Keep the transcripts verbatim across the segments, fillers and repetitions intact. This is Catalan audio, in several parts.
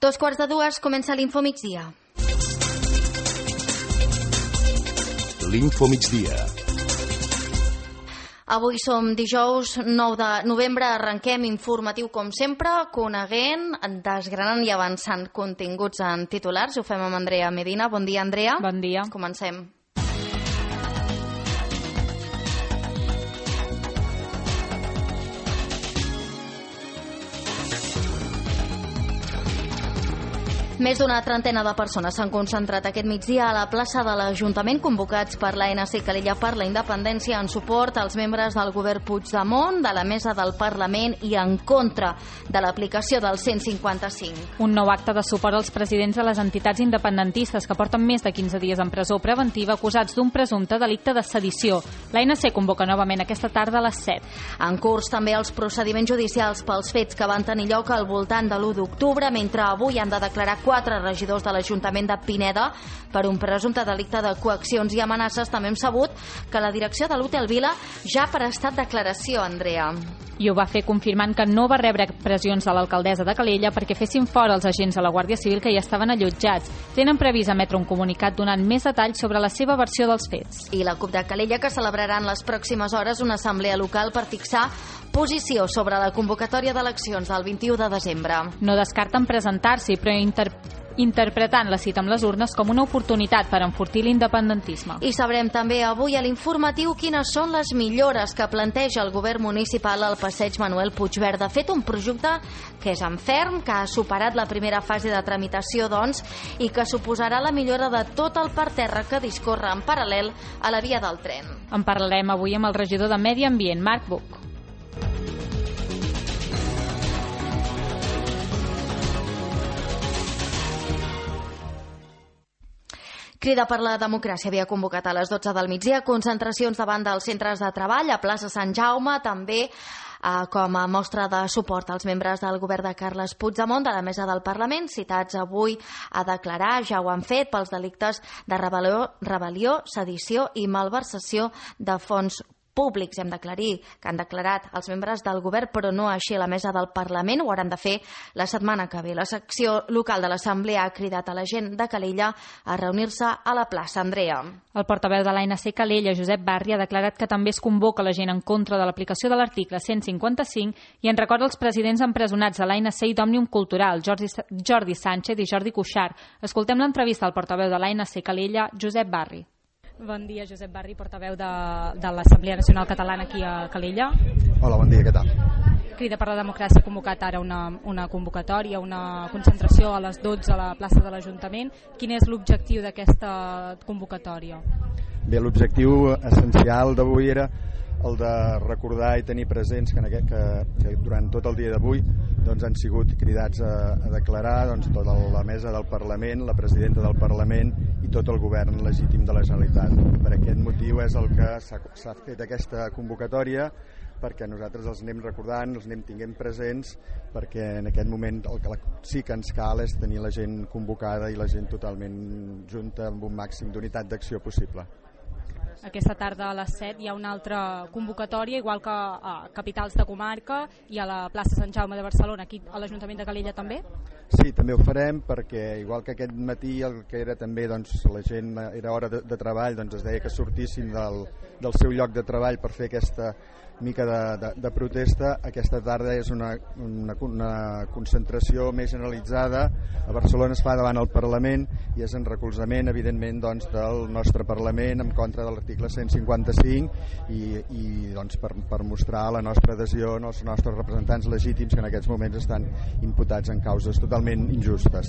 Dos quarts de dues comença l'Info Migdia. L'Info Migdia. Avui som dijous nou de novembre, arrenquem informatiu com sempre, coneguent, desgranant i avançant continguts en titulars. Ho fem amb Andrea Medina. Bon dia, Andrea. Bon dia. Comencem. Més d'una trentena de persones s'han concentrat aquest migdia a la plaça de l'Ajuntament, convocats per l'A N C Calella per la Independència, en suport als membres del govern Puigdemont, de la mesa del Parlament i en contra de l'aplicació del cent cinquanta-cinc. Un nou acte de suport als presidents de les entitats independentistes que porten més de quinze dies en presó preventiva acusats d'un presumpte delicte de sedició. L'A N C convoca novament aquesta tarda a les set. En curs també els procediments judicials pels fets que van tenir lloc al voltant de l'u d'octubre, mentre avui han de declarar quatre regidors de l'Ajuntament de Pineda per un presumpte delicte de coaccions i amenaces. També hem sabut que la direcció de l'Hotel Vila ja ha prestat declaració, Andrea. I ho va fer confirmant que no va rebre pressions de l'alcaldessa de Calella perquè fessin fora els agents de la Guàrdia Civil que ja estaven allotjats. Tenen previst emetre un comunicat donant més detalls sobre la seva versió dels fets. I la CUP de Calella, que celebrarà en les pròximes hores una assemblea local per fixar posició sobre la convocatòria d'eleccions del vint-i-u de desembre. No descarten presentar-s'hi, però inter interpretant la cita amb les urnes com una oportunitat per enfortir l'independentisme. I sabrem també avui a l'informatiu quines són les millores que planteja el govern municipal al passeig Manuel Puigverd. De fet, un projecte que és en ferm, que ha superat la primera fase de tramitació, doncs, i que suposarà la millora de tot el parterre que discorre en paral·lel a la via del tren. En parlarem avui amb el regidor de Medi Ambient, Marc Buch. Crida per la Democràcia havia convocat a les dotze del migdia concentracions davant dels centres de treball a plaça Sant Jaume, també eh, com a mostra de suport als membres del govern de Carles Puigdemont, de la mesa del Parlament, citats avui a declarar, ja ho han fet, pels delictes de rebel·lió, rebel·lió sedició i malversació de fons públics. Hem d'aclarir que han declarat els membres del govern, però no així la mesa del Parlament. Ho hauran de fer la setmana que ve. La secció local de l'Assemblea ha cridat a la gent de Calella a reunir-se a la plaça. Andrea. El portaveu de l'A N C Calella, Josep Barri, ha declarat que també es convoca la gent en contra de l'aplicació de l'article cent cinquanta-cinc i en recorda els presidents empresonats de l'A N C i d'Òmnium Cultural, Jordi, Jordi Sánchez i Jordi Cuixart. Escoltem l'entrevista al portaveu de l'A N C Calella, Josep Barri. Bon dia, Josep Barri, portaveu de, de l'Assemblea Nacional Catalana aquí a Calella. Hola, bon dia, què tal? Crida per la Democràcia ha convocat ara una, una convocatòria, una concentració a les dotze a la plaça de l'Ajuntament. Quin és l'objectiu d'aquesta convocatòria? Bé, l'objectiu essencial d'avui era el de recordar i tenir presents que, en aquest, que, que durant tot el dia d'avui doncs, han sigut cridats a, a declarar doncs, tota la mesa del Parlament, la presidenta del Parlament i tot el govern legítim de la Generalitat. Per aquest motiu és el que s'ha fet aquesta convocatòria, perquè nosaltres els anem recordant, els anem tinguent presents, perquè en aquest moment el que sí que ens cal és tenir la gent convocada i la gent totalment junta amb un màxim d'unitat d'acció possible. Aquesta tarda a les set hi ha una altra convocatòria, igual que a capitals de comarca i a la plaça Sant Jaume de Barcelona, aquí a l'Ajuntament de Calella també? Sí, també ho farem, perquè igual que aquest matí el que era també, doncs, la gent era hora de, de treball, doncs es deia que sortissin del, del seu lloc de treball per fer aquesta mica de, de, de protesta. Aquesta tarda és una, una, una concentració més generalitzada. A Barcelona es fa davant el Parlament i és en recolzament, evidentment, doncs, del nostre Parlament en contra de l'article cent cinquanta-cinc i, i doncs, per, per mostrar la nostra adhesió als nostres representants legítims que en aquests moments estan imputats en causes totalment injustes.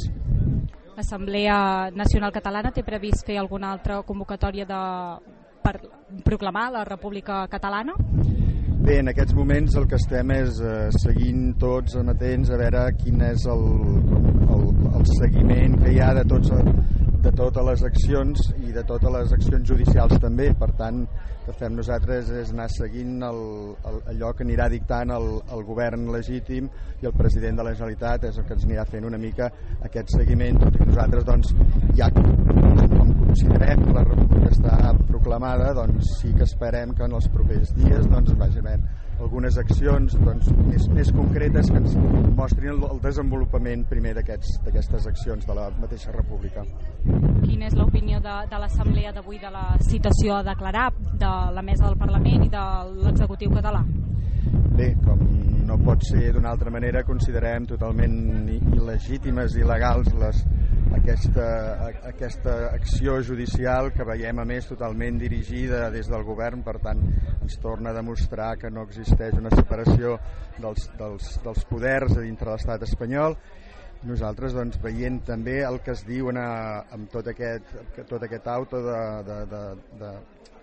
L'Assemblea Nacional Catalana té previst fer alguna altra convocatòria de, per proclamar la República Catalana? Bé, en aquests moments el que estem és eh, seguint tots amatents a veure quin és el, el, el seguiment que hi ha de, tots, de totes les accions i de totes les accions judicials també. Per tant, el que fem nosaltres és anar seguint el, el, allò que anirà dictant el, el govern legítim i el president de la Generalitat és el que ens anirà fent una mica aquest seguiment, tot i que nosaltres doncs, ja com considerem que la República està proclamada, doncs sí que esperem que en els propers dies doncs, vagi havent algunes accions doncs, més, més concretes que ens mostrin el, el desenvolupament primer d'aquestes accions de la mateixa república. Quina és l'opinió de, de l'Assemblea d'avui de la citació a declarar de la mesa del Parlament i de l'executiu català? Bé, com no pot ser d'una altra manera, considerem totalment il·legítimes i il·legals les, aquesta, aquesta acció judicial que veiem a més totalment dirigida des del govern. Per tant, ens torna a demostrar que no existeix una separació dels, dels, dels poders dintre l'estat espanyol. Nosaltres doncs, veient també el que es diu a, amb tot aquest, tot aquest auto de, de, de, de,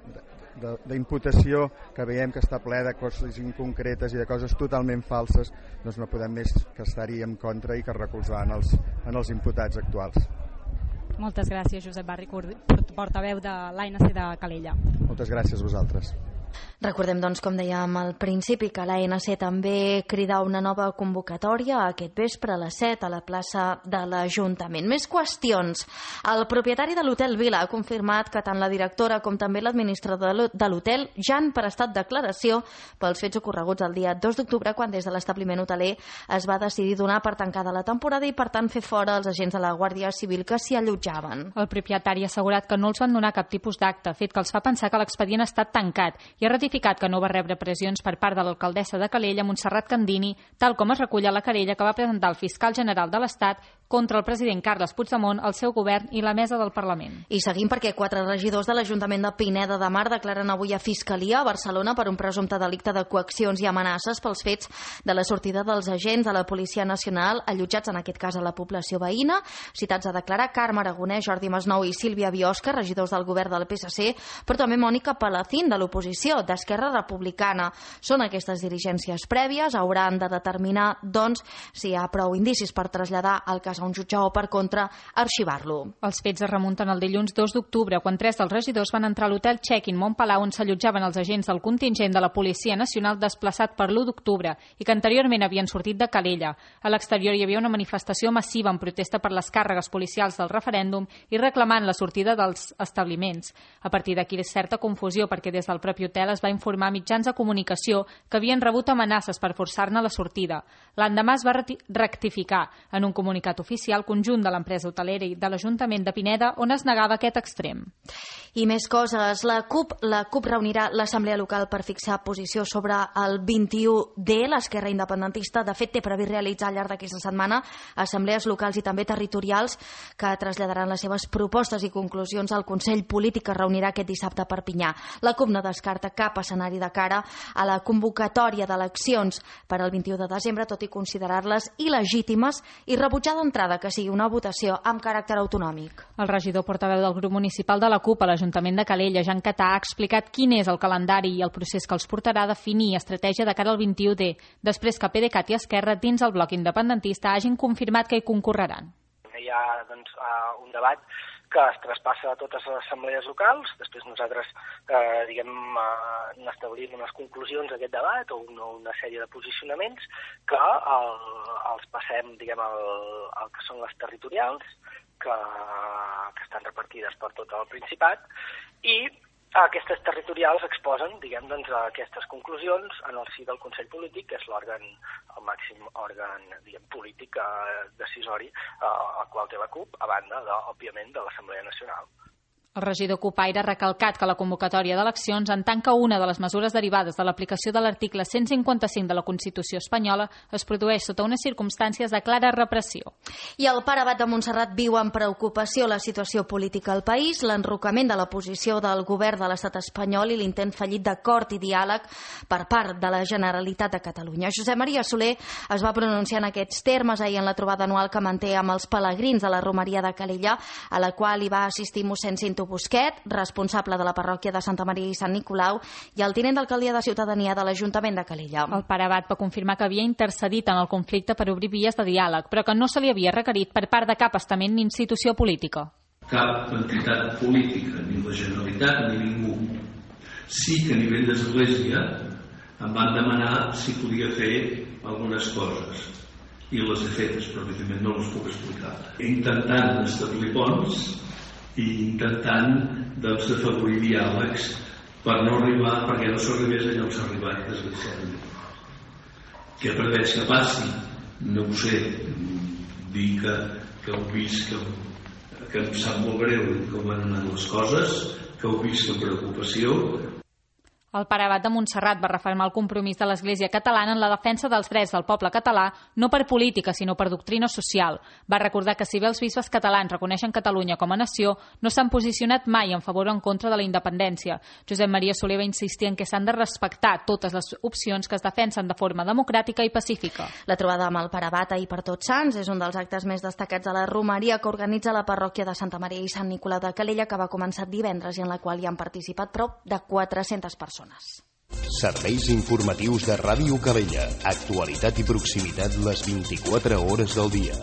de d'imputació que veiem que està ple de coses inconcretes i de coses totalment falses, doncs no podem més que estar-hi en contra i que recolzar en els, en els imputats actuals. Moltes gràcies, Josep Barri, portaveu de l'A N C de Calella. Moltes gràcies a vosaltres. Recordem, doncs, com dèiem al principi, que l'A N C també crida una nova convocatòria aquest vespre a les set a la plaça de l'Ajuntament. Més qüestions. El propietari de l'Hotel Vila ha confirmat que tant la directora com també l'administrador de l'hotel ja han prestat declaració pels fets ocorreguts el dia dos d'octubre, quan des de l'establiment hoteler es va decidir donar per tancada la temporada i, per tant, fer fora els agents de la Guàrdia Civil que s'hi allotjaven. El propietari ha assegurat que no els van donar cap tipus d'acte, fet que els fa pensar que l'expedient ha estat tancat, i ha ratificat que no va rebre pressions per part de l'alcaldessa de Calella, Montserrat Candini, tal com es recull a la querella que va presentar el fiscal general de l'Estat contra el president Carles Puigdemont, el seu govern i la mesa del Parlament. I seguim perquè quatre regidors de l'Ajuntament de Pineda de Mar declaren avui a Fiscalia a Barcelona per un presumpte delicte de coaccions i amenaces pels fets de la sortida dels agents de la Policia Nacional allotjats en aquest cas a la població veïna. Citats a declarar Carme Aragonès, Jordi Masnou i Sílvia Biosca, regidors del govern del P S C, però també Mònica Palacín, de l'oposició, d'Esquerra Republicana. Són aquestes diligències prèvies, hauran de determinar, doncs, si hi ha prou indicis per traslladar el cas a un jutge o, per contra, arxivar-lo. Els fets es remunten al dilluns dos d'octubre, quan tres dels regidors van entrar a l'hotel Check-in Montpalau, on s'allotjaven els agents del contingent de la Policia Nacional desplaçat per l'u d'octubre i que anteriorment havien sortit de Calella. A l'exterior hi havia una manifestació massiva en protesta per les càrregues policials del referèndum i reclamant la sortida dels establiments. A partir d'aquí és certa confusió, perquè des del propi hotel es va informar a mitjans de comunicació que havien rebut amenaces per forçar-ne la sortida. L'endemà es va rectificar en un comunicat oficial conjunt de l'empresa hotelera i de l'Ajuntament de Pineda, on es negava aquest extrem. I més coses. La CUP, la CUP reunirà l'Assemblea Local per fixar posició sobre el vint-i-u D. L'Esquerra Independentista, de fet, té previst realitzar al llarg d'aquesta setmana assemblees locals i també territorials que traslladaran les seves propostes i conclusions al Consell Polític que es reunirà aquest dissabte a Perpinyà. La CUP no descarta cap escenari de cara a la convocatòria d'eleccions per al vint-i-u de desembre, tot i considerar-les il·legítimes i rebutjar d'entrada que sigui una votació amb caràcter autonòmic. El regidor portaveu del grup municipal de la CUP a l'Ajuntament de Calella, Jan Catà, ha explicat quin és el calendari i el procés que els portarà a definir estratègia de cara al vint-i-u D, després que PDeCAT i Esquerra, dins el bloc independentista, hagin confirmat que hi concorreran. Hi ha doncs, uh, un debat que es traspassa a totes les assemblees locals. Després nosaltres eh, diguem, eh, n'establim unes conclusions d'aquest debat o una, una sèrie de posicionaments que el, els passem diguem, al, al que són les territorials, que, que estan repartides per tot el Principat, i aquestes territorials exposen diguem, doncs, aquestes conclusions en el si del Consell Polític, que és l'òrgan, el màxim òrgan diguem, polític eh, decisori eh, al qual té la CUP, a banda, de, òbviament, de l'Assemblea Nacional. El regidor Cupaire ha recalcat que la convocatòria d'eleccions, en tant que una de les mesures derivades de l'aplicació de l'article cent cinquanta-cinc de la Constitució espanyola, es produeix sota unes circumstàncies de clara repressió. I el Pare Abat de Montserrat viu amb preocupació la situació política al país, l'enrocament de la posició del govern de l'estat espanyol i l'intent fallit d'acord i diàleg per part de la Generalitat de Catalunya. Josep Maria Soler es va pronunciar en aquests termes ahir en la trobada anual que manté amb els pelegrins de la Romeria de Calella, a la qual hi va assistir mossèn Cinto Busquet, responsable de la parròquia de Santa Maria i Sant Nicolau, i el tinent d'alcaldia de Ciutadania de l'Ajuntament de Calella. El Pare Abat va confirmar que havia intercedit en el conflicte per obrir vies de diàleg, però que no se li havia requerit per part de cap estament ni institució política. Cap entitat política, ni la Generalitat ni ningú. Sí que a nivell d'església em van demanar si podia fer algunes coses i les he fetes, però evidentment no les puc explicar. Intentant establir ponts i intentant doncs, afavorir diàlegs per no arribar, perquè no s'arribés allà on s'ha arribat, desgraciadament. Què pretens que passi? No ho sé. Dir que, que heu vist que, que em sap molt greu com han anat les coses, que heu vist amb preocupació. El pare abat de Montserrat va refermar el compromís de l'Església catalana en la defensa dels drets del poble català, no per política, sinó per doctrina social. Va recordar que si bé els bisbes catalans reconeixen Catalunya com a nació, no s'han posicionat mai en favor o en contra de la independència. Josep Maria Soler va insistir en que s'han de respectar totes les opcions que es defensen de forma democràtica i pacífica. La trobada amb el pare abat ahir per Tots Sants és un dels actes més destacats de la romeria que organitza la parròquia de Santa Maria i Sant Nicolau de Calella, que va començar divendres i en la qual hi han participat prop de quatre-centes persones. Serveis informatius de Ràdio Calella. Actualitat i proximitat les vint-i-quatre hores del dia.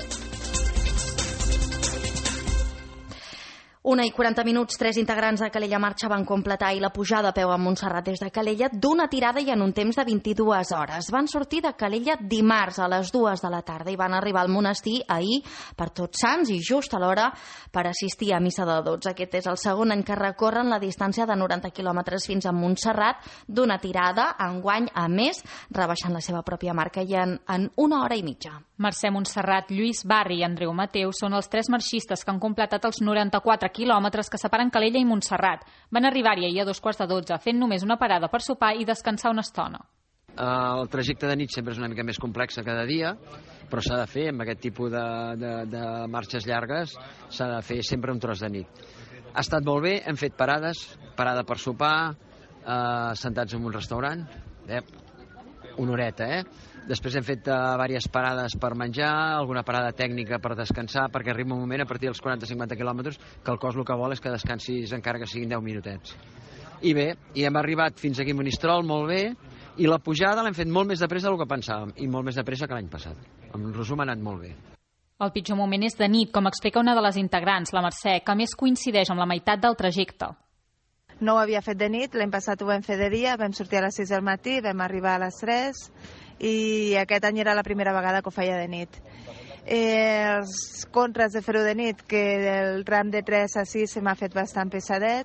Una i quaranta minuts, tres integrants de Calella Marxa van completar i la pujada a peu a Montserrat des de Calella d'una tirada i en un temps de vint-i-dues hores. Van sortir de Calella dimarts a les dues de la tarda i van arribar al monestir ahir per Tots Sants i just a l'hora per assistir a missa de dotze. Aquest és el segon any que recorren la distància de noranta quilòmetres fins a Montserrat d'una tirada, enguany a més, rebaixant la seva pròpia marca i en, en una hora i mitja. Mercè Montserrat, Lluís Barri i Andreu Mateu són els tres marxistes que han completat els noranta-quatre quilòmetres que separen Calella i Montserrat. Van arribar-hi ahir a dos quarts de dotze, fent només una parada per sopar i descansar una estona. El trajecte de nit sempre és una mica més complex cada dia, però s'ha de fer amb aquest tipus de, de, de marxes llargues, s'ha de fer sempre un tros de nit. Ha estat molt bé, hem fet parades, parada per sopar, eh, sentats en un restaurant, eh, una horeta, eh? Després hem fet uh, diverses parades per menjar, alguna parada tècnica per descansar, perquè arriba un moment a partir dels quaranta a cinquanta quilòmetres que el cos el que vol és que descansis encara que siguin deu minutets. I bé, i hem arribat fins aquí a Monistrol molt bé, i la pujada l'hem fet molt més de pressa del que pensàvem, i molt més de pressa que l'any passat. En resum ha anat molt bé. El pitjor moment és de nit, com explica una de les integrants, la Mercè, que més coincideix amb la meitat del trajecte. No ho havia fet de nit, l'any passat ho vam fer de dia, vam sortir a les sis del matí, vam arribar a les tres, i aquest any era la primera vegada que ho feia de nit. Eh, els contres de fer-ho de nit, que el tram de tres a sis se m'ha fet bastant pesadet,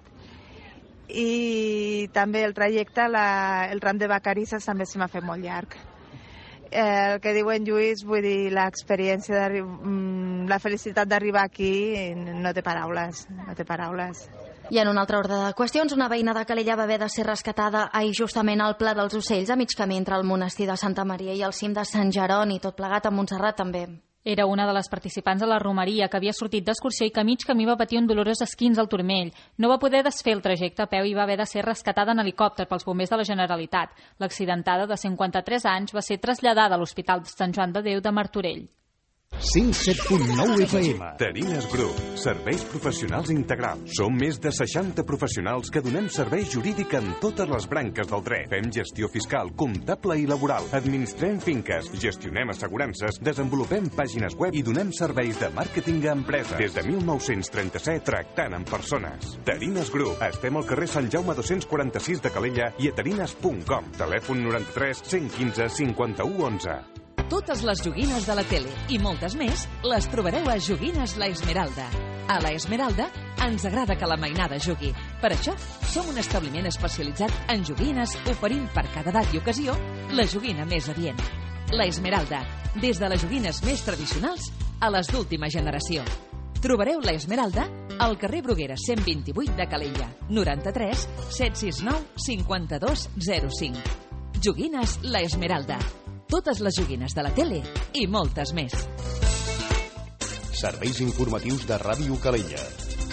i també el trajecte, la, el tram de Vacarisses també se m'ha fet molt llarg. Eh, el que diu en Lluís, vull dir, l'experiència, la felicitat d'arribar aquí no té paraules, no té paraules. I en un altre ordre de qüestions, una veïna de Calella va haver de ser rescatada ahir justament al Pla dels Ocells, a mig camí entre el monestir de Santa Maria i el cim de Sant Jeroni, tot plegat a Montserrat també. Era una de les participants de la romeria que havia sortit d'excursió i que a mig camí va patir un dolorós esquins al turmell. No va poder desfer el trajecte a peu i va haver de ser rescatada en helicòpter pels bombers de la Generalitat. L'accidentada, de cinquanta-tres anys, va ser traslladada a l'Hospital de Sant Joan de Déu de Martorell. cent set punt nou F M. Terines Group. Serveis professionals integrals. Som més de seixanta professionals que donem servei jurídic en totes les branques del dret. Fem gestió fiscal, comptable i laboral. Administrem finques, gestionem assegurances, desenvolupem pàgines web i donem serveis de màrqueting a empreses. Des de mil nou-cents trenta-set tractant amb persones. Terines Group. Estem al carrer Sant Jaume dos-cents quaranta-sis de Calella i a terines punt com. Telèfon noranta-tres cent quinze cinquanta-u onze. Totes les joguines de la tele i moltes més les trobareu a Joguines La Esmeralda. A La Esmeralda ens agrada que la mainada jugui. Per això som un establiment especialitzat en joguines, oferint per cada edat i ocasió la joguina més adient. La Esmeralda, des de les joguines més tradicionals a les d'última generació. Trobareu La Esmeralda al carrer Bruguera cent vint-i-vuit de Calella, noranta-tres set sis nou cinquanta-dos zero cinc. Joguines La Esmeralda. Totes les joguines de la tele i moltes més. Serveis informatius de Ràdio Calella.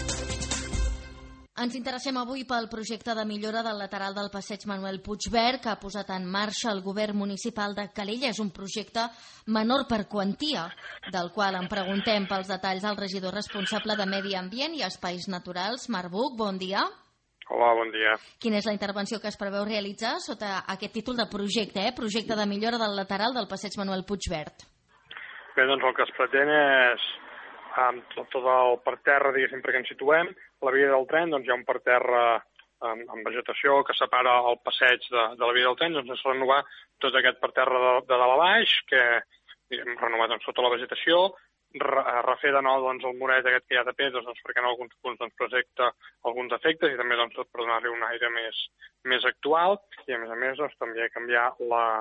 Ens interessem avui pel projecte de millora del lateral del passeig Manuel Puigvert que ha posat en marxa el govern municipal de Calella. És un projecte menor per quantia, del qual en preguntem pels detalls al regidor responsable de Medi Ambient i Espais Naturals, Marc Buch. Bon dia. Hola, bon dia. Quina és la intervenció que es preveu realitzar sota aquest títol de projecte, eh? Projecte de millora del lateral del passeig Manuel Puigvert? Bé, doncs el que es pretén és, amb tot, tot el parterre, diguéssim, perquè ens situem, la via del tren, doncs hi ha un parterre amb, amb vegetació que separa el passeig de, de la via del tren, doncs és renovar tot aquest parterre de, de dalt a baix, que hem renovat doncs, tota la vegetació, refer de nou doncs, el muret aquest que hi ha de pedres doncs, perquè en alguns punts doncs, presenta alguns efectes i també doncs, per donar-li un aire més, més actual i a més a més doncs, també canviar la,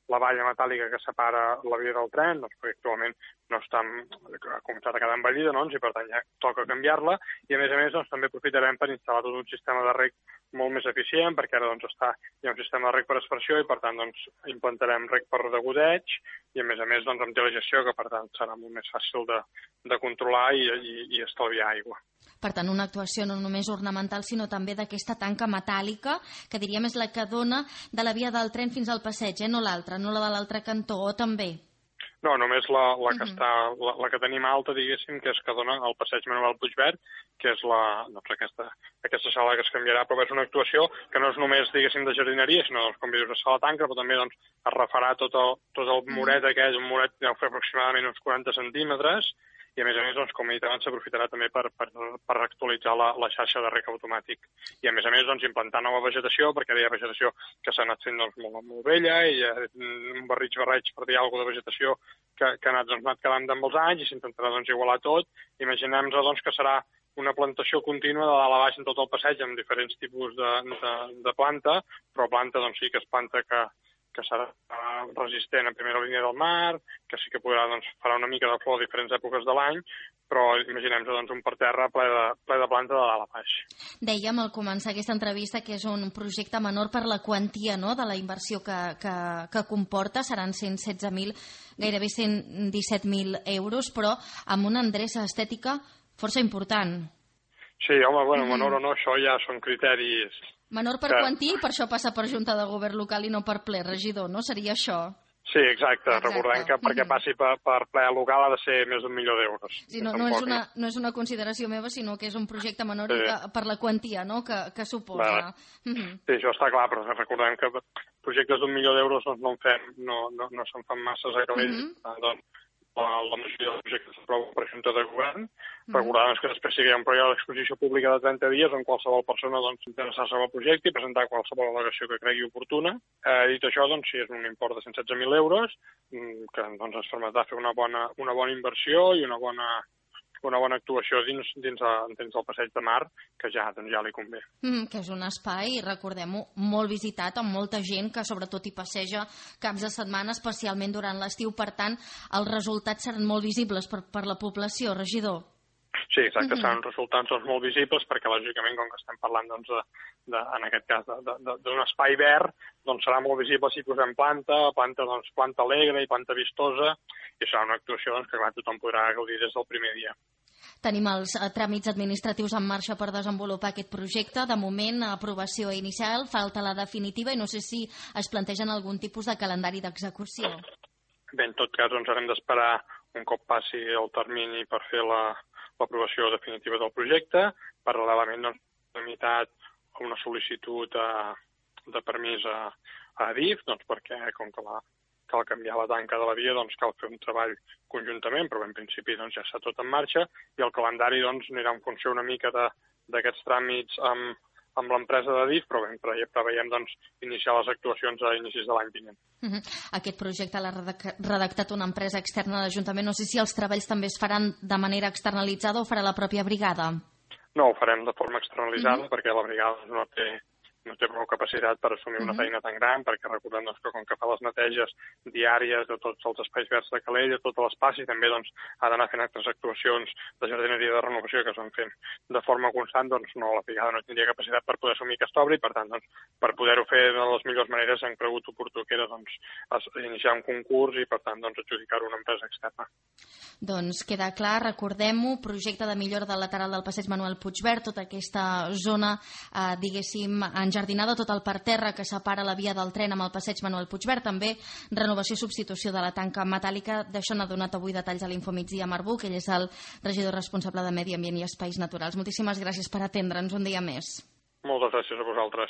la valla metàl·lica que separa la via del tren, doncs, perquè actualment no està, ha començat a quedar envellida, doncs, i per tant ja toca canviar-la, i a més a més doncs, també aprofitarem per instal·lar tot un sistema de reg molt més eficient, perquè ara doncs, està, hi ha un sistema de reg per aspersió i per tant doncs, implantarem reg per degoteig, i a més a més doncs, amb telegestió, que per tant serà molt més fàcil de, de controlar i, i, i estalviar aigua. Per tant, una actuació no només ornamental, sinó també d'aquesta tanca metàl·lica, que diríem és la que dona de la via del tren fins al passeig, eh? No l'altra, no la de l'altre cantó, o també? No, només la, la, que, uh -huh. està, la, la que tenim alta, diguéssim, que és que dona al passeig Manuel Puigverd, que és la, doncs, aquesta, aquesta sala que es canviarà, però és una actuació que no és només, diguéssim, de jardineria, sinó, doncs, com dius, a sala tanca, però també doncs, es refarà tot el, tot el muret aquell, un muret que deu fer aproximadament uns quaranta centímetres, i a més a més, doncs, com he dit abans, s'aprofitarà també per, per, per actualitzar la, la xarxa de reg automàtic. I a més a més, doncs, implantar nova vegetació, perquè hi ha vegetació que s'ha anat fent doncs, molt, molt vella, i hi ha un barrig-barreig per dir alguna de vegetació que, que ha anat, doncs, anat quedant amb els anys, i s'intentarà doncs, igualar tot. Imaginem-nos doncs, que serà una plantació contínua de dalt a baix en tot el passeig, amb diferents tipus de, de, de planta, però planta doncs, sí que és planta que que serà resistent a primera línia del mar, que sí que podrà, doncs, farà una mica de flor a diferents èpoques de l'any, però imaginem-nos doncs, un parterre ple de, ple de planta de dalt a baix. Dèiem al començar aquesta entrevista que és un projecte menor per la quantia, no?, de la inversió que, que, que comporta, seran cent setze mil, gairebé cent disset mil euros, però amb una endreça estètica força important. Sí, home, bueno, mm. menor o no, això ja són criteris... Menor per que... quantí, per això passa per Junta de Govern local i no per ple, regidor, no? Seria això? Sí, exacte. exacte. Recordem que perquè passi per, per ple local ha de ser més d'un milió d'euros. Sí, no, no, és una, no és una consideració meva, sinó que és un projecte menor sí. que, per la quantia, no?, que, que suposa. Mm -hmm. Sí, això està clar, però recordem que projectes d'un milió d'euros doncs, no en fem, no, no, no se'n fan masses a Calella. Mm -hmm. Doncs, la, la majoria dels projectes s'aprova per Junta de Govern. Mm. Recordar que després hi ha un període d'exposició pública de trenta dies on qualsevol persona doncs, interessar-se al projecte i presentar qualsevol al·legació que cregui oportuna. Eh, dit això, doncs, sí, és un import de cent setze mil euros que doncs, ens permetrà fer una bona, una bona inversió i una bona, una bona actuació dins, dins, a, dins del passeig de mar, que ja, doncs, ja li convé. Mm, que és un espai, recordem-ho, molt visitat, amb molta gent que sobretot hi passeja caps de setmana, especialment durant l'estiu. Per tant, els resultats seran molt visibles per, per la població, regidor. Sí, exacte, mm-hmm. seran resultats doncs, molt visibles perquè, lògicament, com que estem parlant, doncs, de, de, en aquest cas, d'un espai verd, doncs serà molt visible si posem planta, planta, doncs, planta alegre i planta vistosa, i serà una actuació doncs, que clar, tothom podrà gaudir des del primer dia. Tenim els uh, tràmits administratius en marxa per desenvolupar aquest projecte. De moment, aprovació inicial, falta la definitiva, i no sé si es plantegen algun tipus de calendari d'execució. Bé, en tot cas, doncs, haurem d'esperar un cop passi el termini per fer la l'aprovació definitiva del projecte. Paral·lelament, doncs, tramitat una sol·licitud a, de permís a, a Adif, doncs, perquè, com que la, cal canviar la tanca de la via, doncs cal fer un treball conjuntament, però en principi doncs, ja està tot en marxa, i el calendari doncs, anirà en funció una mica d'aquests tràmits amb, amb l'empresa d'Adif, però ben, preveiem doncs, iniciar les actuacions a inicis de l'any vinent. Uh-huh. Aquest projecte l'ha redactat una empresa externa a l'Ajuntament. No sé si els treballs també es faran de manera externalitzada o farà la pròpia brigada? No, ho farem de forma externalitzada, uh-huh. perquè la brigada no té... no té prou capacitat per assumir una uh-huh. feina tan gran, perquè recordem doncs, que com que fa les neteges diàries de tots els espais verds de Calella, tot l'espai, i també doncs, ha d'anar fent altres actuacions de jardineria de renovació que es van fent de forma constant, doncs no, la brigada no tindria capacitat per poder assumir aquesta obra, i per tant, doncs, per poder-ho fer de les millors maneres hem cregut oportú que era doncs, iniciar un concurs i per tant doncs, adjudicar-ho a una empresa externa. Doncs queda clar, recordem-ho, projecte de millora del lateral del passeig Manuel Puigverd, tota aquesta zona, eh, diguéssim, enjardinada, tot el parterre que separa la via del tren amb el passeig Manuel Puigverd, també renovació i substitució de la tanca metàl·lica. D'això n'ha donat avui detalls a l'Infomigdia Marc Buch, ell és el regidor responsable de Medi Ambient i Espais Naturals. Moltíssimes gràcies per atendre'ns un dia més. Moltes gràcies a vosaltres.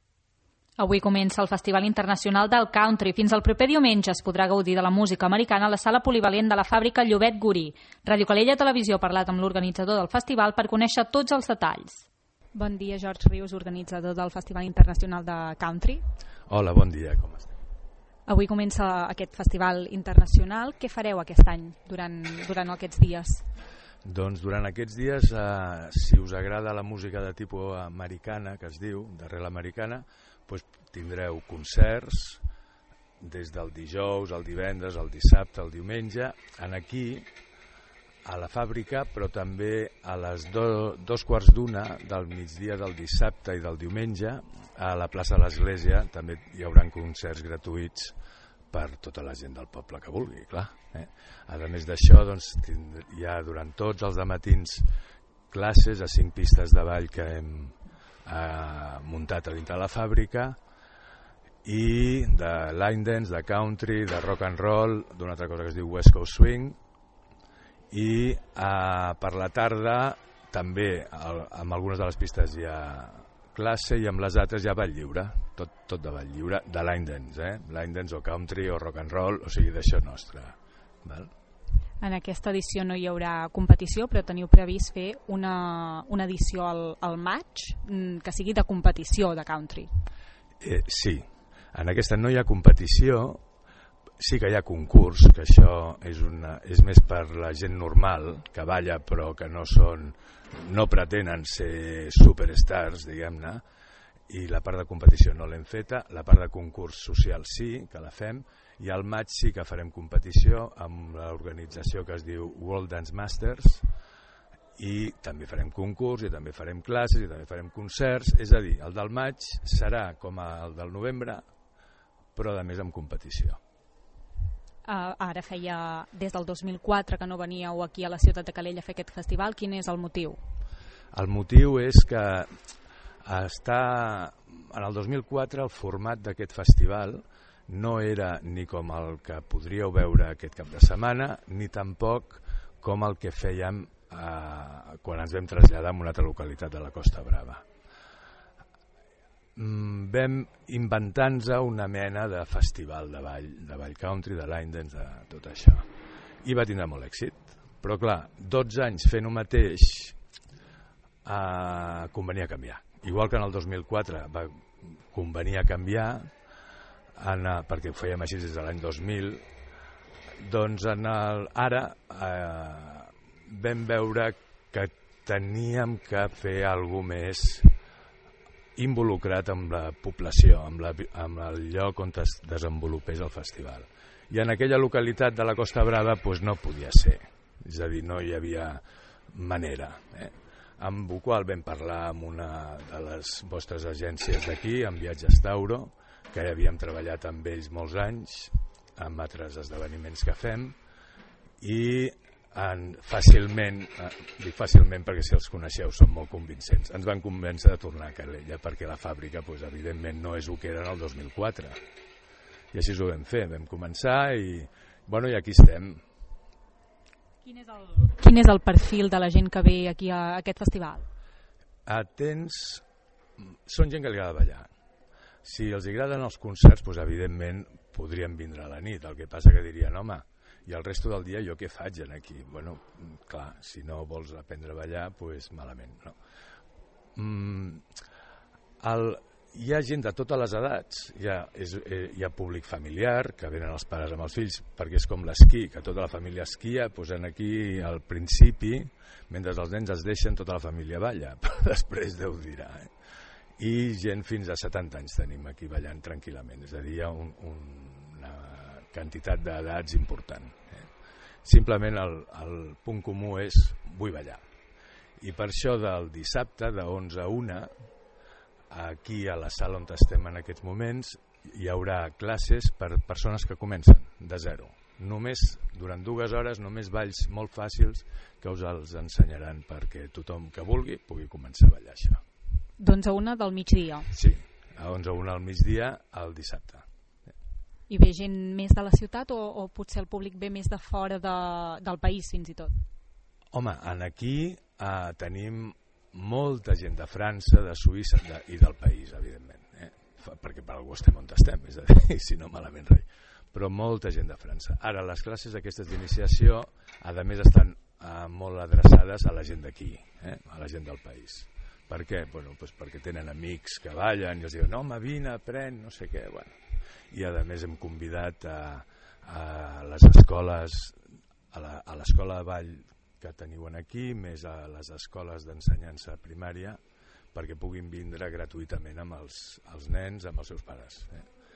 Avui comença el Festival Internacional del Country. Fins al proper diumenge es podrà gaudir de la música americana a la sala polivalent de la fàbrica Llobet Gurí. Ràdio Calella Televisió ha parlat amb l'organitzador del festival per conèixer tots els detalls. Bon dia, Jorge Rius, organitzador del Festival Internacional de Country. Hola, bon dia, com esteu? Avui comença aquest festival internacional. Què fareu aquest any durant, durant aquests dies? Doncs durant aquests dies, eh, si us agrada la música de tipus americana, que es diu, d'arrel americana, doncs tindreu concerts, des del dijous, el divendres, el dissabte, el diumenge, en aquí, a la fàbrica, però també a les do, dos quarts d'una del migdia del dissabte i del diumenge, a la plaça de l'Església també hi haurà concerts gratuïts per tota la gent del poble que vulgui, clar. Eh? A més d'això, doncs, hi ha durant tots els dematins classes a cinc pistes de ball que hem eh, muntat a dintre de la fàbrica, i de line dance, de country, de rock and roll, d'una altra cosa que es diu West Coast Swing, i eh, per la tarda també el, amb algunes de les pistes hi ha classe i amb les altres hi ha ball lliure, tot, tot de ball lliure, de line dance, eh? line dance o country o rock and roll, o sigui, d'això nostre. Val? En aquesta edició no hi haurà competició, però teniu previst fer una, una edició al, al maig que sigui de competició de country. Eh, sí, en aquesta no hi ha competició, sí que hi ha concurs, que això és, una, és més per la gent normal que balla però que no són, no pretenen ser superstars, diguem-ne, i la part de competició no l'hem feta, la part de concurs social sí que la fem, i al maig sí que farem competició amb l'organització que es diu World Dance Masters, i també farem concurs, i també farem classes, i també farem concerts, és a dir, el del maig serà com el del novembre, però a més amb competició. Uh, ara feia des del dos mil quatre que no veníeu aquí a la ciutat de Calella a fer aquest festival. Quin és el motiu? El motiu és que està, en el dos mil quatre el format d'aquest festival no era ni com el que podríeu veure aquest cap de setmana, ni tampoc com el que fèiem eh, quan ens vam traslladar a una altra localitat de la Costa Brava. Vam inventar-nos una mena de festival de ball, de ball country, de line dance, de tot això. I va tindre molt èxit. Però clar, dotze anys fent ho mateix, eh, convenia canviar. Igual que en el dos mil quatre va convenia canviar, en, perquè ho fèiem així des de l'any dos mil, doncs en el, ara eh, vam veure que teníem que fer alguna més involucrat amb la població, amb, la, amb el lloc on es desenvolupés el festival. I en aquella localitat de la Costa Brava doncs no podia ser, és a dir, no hi havia manera. Eh? Amb el qual vam parlar amb una de les vostres agències d'aquí, amb Viatges Tauro, que ja havíem treballat amb ells molts anys, amb altres esdeveniments que fem, i en, fàcilment, eh, dic fàcilment perquè si els coneixeu són molt convincents, ens van convèncer de tornar a Calella perquè la fàbrica pues, evidentment no és el que era en el dos mil quatre, i així ho vam fer, vam començar i, bueno, i aquí estem. Quin és, el, quin és el perfil de la gent que ve aquí a aquest festival? Atents, són gent que li agrada ballar. Si els agraden els concerts, doncs, evidentment podrien vindre a la nit, el que passa que dirien, home, i el resto del dia jo què faig aquí? Bueno, clar, si no vols aprendre a ballar, doncs malament, no? Mm, el, hi ha gent de totes les edats, hi ha, és, hi ha públic familiar, que venen els pares amb els fills, perquè és com l'esquí, que tota la família esquia, doncs aquí al principi, mentre els nens es deixen, tota la família balla, però després Déu dirà, eh? I gent fins a setanta anys tenim aquí ballant tranquil·lament, és a dir, hi ha un, un, una quantitat d'edats important. Eh? Simplement el, el punt comú és vull ballar. I per això del dissabte, de onze a una, aquí a la sala on estem en aquests moments, hi haurà classes per persones que comencen de zero. Només, durant dues hores, només balls molt fàcils que us els ensenyaran perquè tothom que vulgui pugui començar a ballar això. D'onze a una del migdia. Sí, a onze a una al migdia el dissabte. I ve gent més de la ciutat o, o potser el públic ve més de fora de, del país fins i tot? Home, en aquí eh, tenim molta gent de França, de Suïssa de, i del país, evidentment, eh? perquè per algú estem on estem, és a dir, si no malament res, però molta gent de França. Ara, les classes aquestes d'iniciació, a més, estan eh, molt adreçades a la gent d'aquí, eh? a la gent del país. Per què? Bueno, pues perquè tenen amics que ballen i els diuen, no, home, vine, aprèn, no sé què. Bueno. I a més hem convidat a, a les escoles, a l'escola de ball que teniu aquí, més a les escoles d'ensenyança primària, perquè puguin vindre gratuïtament amb els, els nens, amb els seus pares. Eh?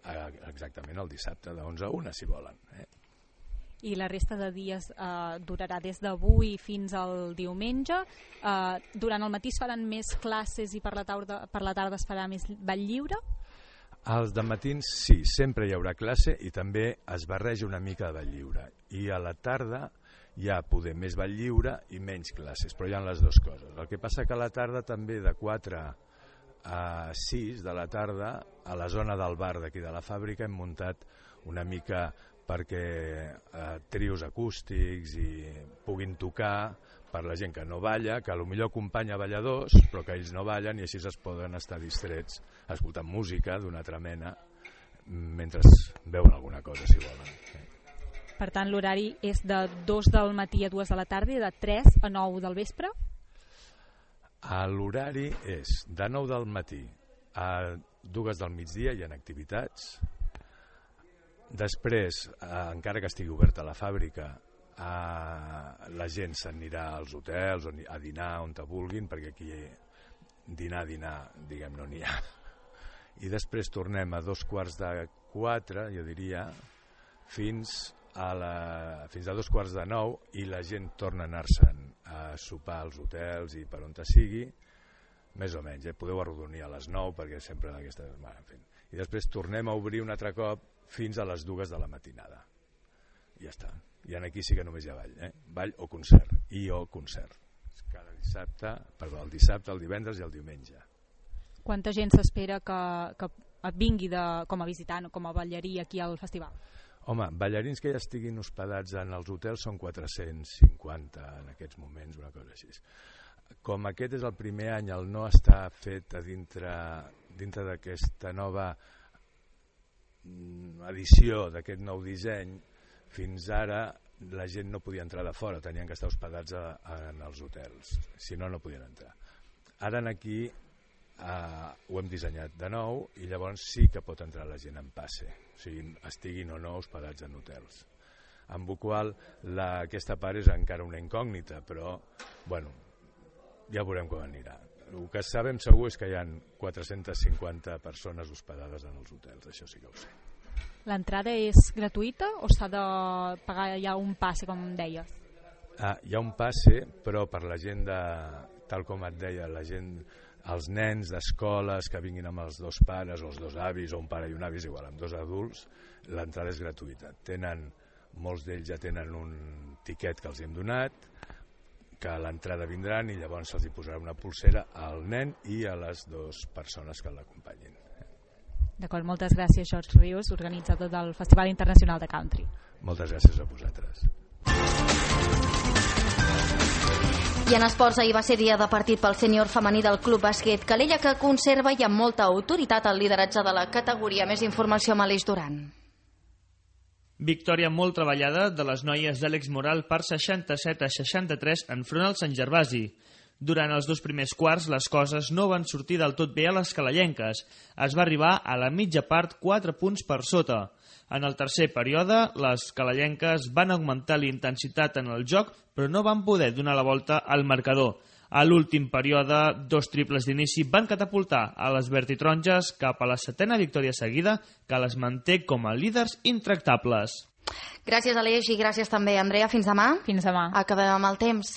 exactament el dissabte d'onze a una, si volen. Eh? I la resta de dies eh, durarà des d'avui fins al diumenge. Eh, durant el matí es faran més classes i per la tarda, per la tarda es farà més ball lliure? Als dematins sí, sempre hi haurà classe i també es barreja una mica de ball lliure. I a la tarda hi ha poder més ball lliure i menys classes, però hi ha les dues coses. El que passa que a la tarda també de quatre a sis de la tarda a la zona del bar d'aquí de la fàbrica hem muntat una mica perquè eh, trios acústics i puguin tocar per la gent que no balla, que potser acompanya balladors, però que ells no ballen i així es poden estar distrets escoltant música d'una altra mena mentre veuen alguna cosa, si volen. Per tant, l'horari és de dos del matí a dues de la tarda i de tres a nou del vespre? L'horari és de nou del matí a dues del migdia, hi ha activitats. Després, eh, encara que estigui oberta la fàbrica, eh, la gent s'anirà als hotels on, a dinar on te vulguin, perquè aquí dinar, dinar, diguem, no n'hi ha. I després tornem a dos quarts de quatre, jo diria, fins a, la, fins a dos quarts de nou i la gent torna a anar-se'n a sopar als hotels i per on te sigui, més o menys, eh? Podeu arrodonir a les nou perquè sempre en aquesta... En fi. I després tornem a obrir un altre cop fins a les dues de la matinada. I ja està. I aquí sí que només hi ha ball, eh? Ball o concert, i o concert. Cada dissabte, perdó, el dissabte, el divendres i el diumenge. Quanta gent s'espera que, que vingui de, com a visitant o com a ballarí aquí al festival? Home, ballarins que ja estiguin hospedats en els hotels són quatre-cents cinquanta en aquests moments, una cosa així. Com aquest és el primer any, el no està fet a dintre, dintre d'aquesta nova edició, d'aquest nou disseny, fins ara la gent no podia entrar de fora, tenien que estar hospedats a, a, en els hotels, si no, no podien entrar. Ara aquí Uh, ho hem dissenyat de nou i llavors sí que pot entrar la gent en passe, o sigui, estiguin o no hospedats en hotels, amb la qual la, aquesta part és encara una incògnita, però bueno, ja veurem com anirà. El que sabem segur és que hi ha quatre-centes cinquanta persones hospedades en els hotels, això sí que ho sé. L'entrada és gratuïta o s'ha de pagar ja un passe, com deies? Ah, hi ha un passe, però per la gent de, tal com et deia, la gent, els nens d'escoles que vinguin amb els dos pares o els dos avis o un pare i un avi, és igual, amb dos adults, l'entrada és gratuïta. Tenen, molts d'ells ja tenen un tiquet que els hem donat, que a l'entrada vindran i llavors se'ls hi posarà una pulsera al nen i a les dues persones que l'acompanyin. D'acord, moltes gràcies, Jorge Rius, organitzador del Festival Internacional de Country. Moltes gràcies a vosaltres. I en esports, ahir va ser dia de partit pel sènior femení del Club Bàsquet Calella, que conserva i amb molta autoritat el lideratge de la categoria. Més informació amb Aleix Duran. Victòria molt treballada de les noies d'Àlex Moral per seixanta-set a seixanta-tres enfront al Sant Gervasi. Durant els dos primers quarts, les coses no van sortir del tot bé a les calellenques. Es va arribar a la mitja part quatre punts per sota. En el tercer període, les calellenques van augmentar la intensitat en el joc, però no van poder donar la volta al marcador. A l'últim període, dos triples d'inici van catapultar a les vertitronges cap a la setena victòria seguida, que les manté com a líders intractables. Gràcies, Aleix, i gràcies també, Andrea. Fins demà. Fins demà. Acabem amb el temps.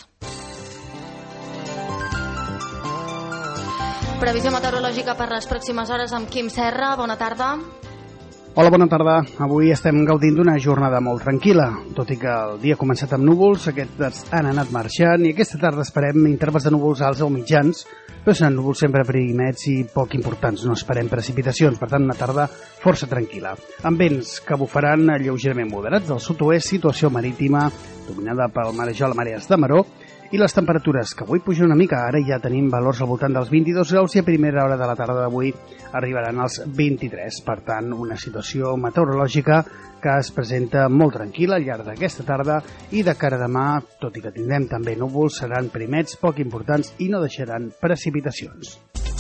Previsió meteorològica per les pròximes hores amb Quim Serra. Bona tarda. Hola, bona tarda. Avui estem gaudint d'una jornada molt tranquil·la. Tot i que el dia ha començat amb núvols, aquests han anat marxant i aquesta tarda esperem intervals de núvols alts o mitjans, però seran núvols sempre primets i poc importants. No esperem precipitacions, per tant una tarda força tranquil·la. Amb vents que bufaran lleugerament moderats del sud-oest, situació marítima dominada pel marejol a marees de maró, i les temperatures, que avui pugen una mica, ara ja tenim valors al voltant dels vint-i-dos graus i a primera hora de la tarda d'avui arribaran als vint-i-tres. Per tant, una situació meteorològica que es presenta molt tranquil·la al llarg d'aquesta tarda i de cara a demà, tot i que tindrem també núvols, seran primets poc importants i no deixaran precipitacions.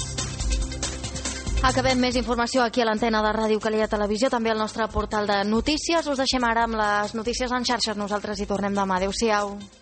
Acabem més informació aquí a l'antena de Ràdio Calella Televisió, també al nostre portal de notícies. Us deixem ara amb les notícies en xarxes. Nosaltres hi tornem demà. Adéu-siau.